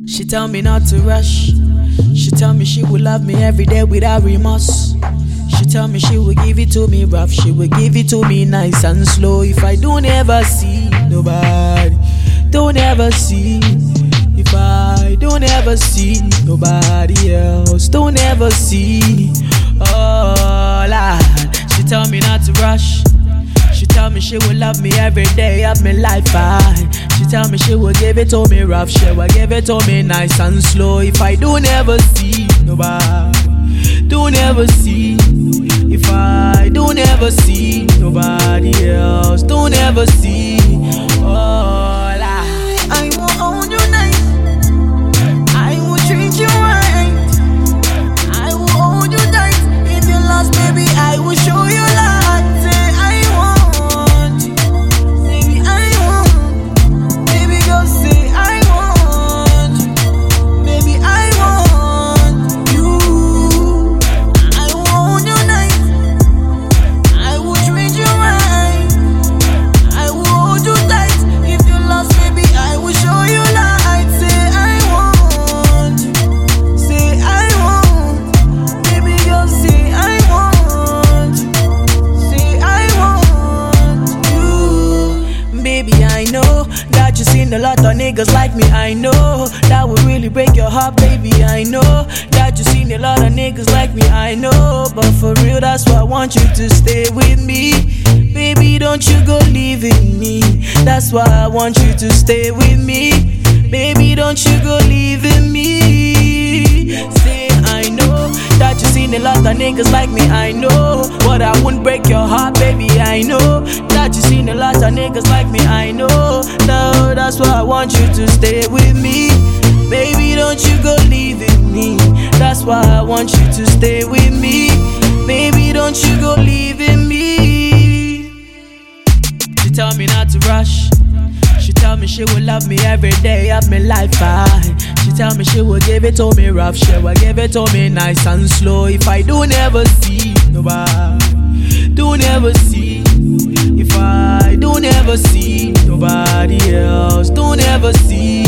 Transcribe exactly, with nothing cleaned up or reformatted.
She tell me not to rush. She tell me she will love me every day without remorse. She tell me she will give it to me rough. She will give it to me nice and slow. If I don't ever see nobody, don't ever see. If I don't ever see nobody else, don't ever see. Oh Lord, she tell me not to rush. She tell me she will love me every day of my life. I, she tell me she will give it to me rough. She will give it to me nice and slow. If I don't ever see nobody, don't ever see. If I don't ever see nobody else, don't ever see. Oh, Lord. I will hold you nice. I will treat you right. I will hold you tight. If you're lost, baby, I will show you light. Say I want you. Baby, I want. Baby, go say I want you. Baby, I want you. I will hold you nice. I will treat you right. I will hold you tight. If you're lost, baby, I will show you light. Say I want you. Say I want. Baby, girl, say I want you. Say I want you. Baby, I know that you seen a lot of niggas like me. I know that would really break your heart, baby. I know that you seen a lot of niggas like me. I know, but for real, that's why I want you to stay with me. Baby, don't you go leaving me. That's why I want you to stay with me. Baby, don't you go leaving me. Say I know that you seen a lot of niggas like me. I know, but I wouldn't break your heart, baby. I know that you seen a lot of niggas like me. I know, no, that's why I want you to stay with me. Baby, don't you go leaving me. That's why I want you to stay with me. Baby, don't you go leaving me. She tell me not to rush. She tell me she will love me every day of my life. I, she tell me she will give it to me rough. She will give it to me nice and slow. If I don't ever see nobody, don't ever see. If I don't ever see nobody else, don't ever see.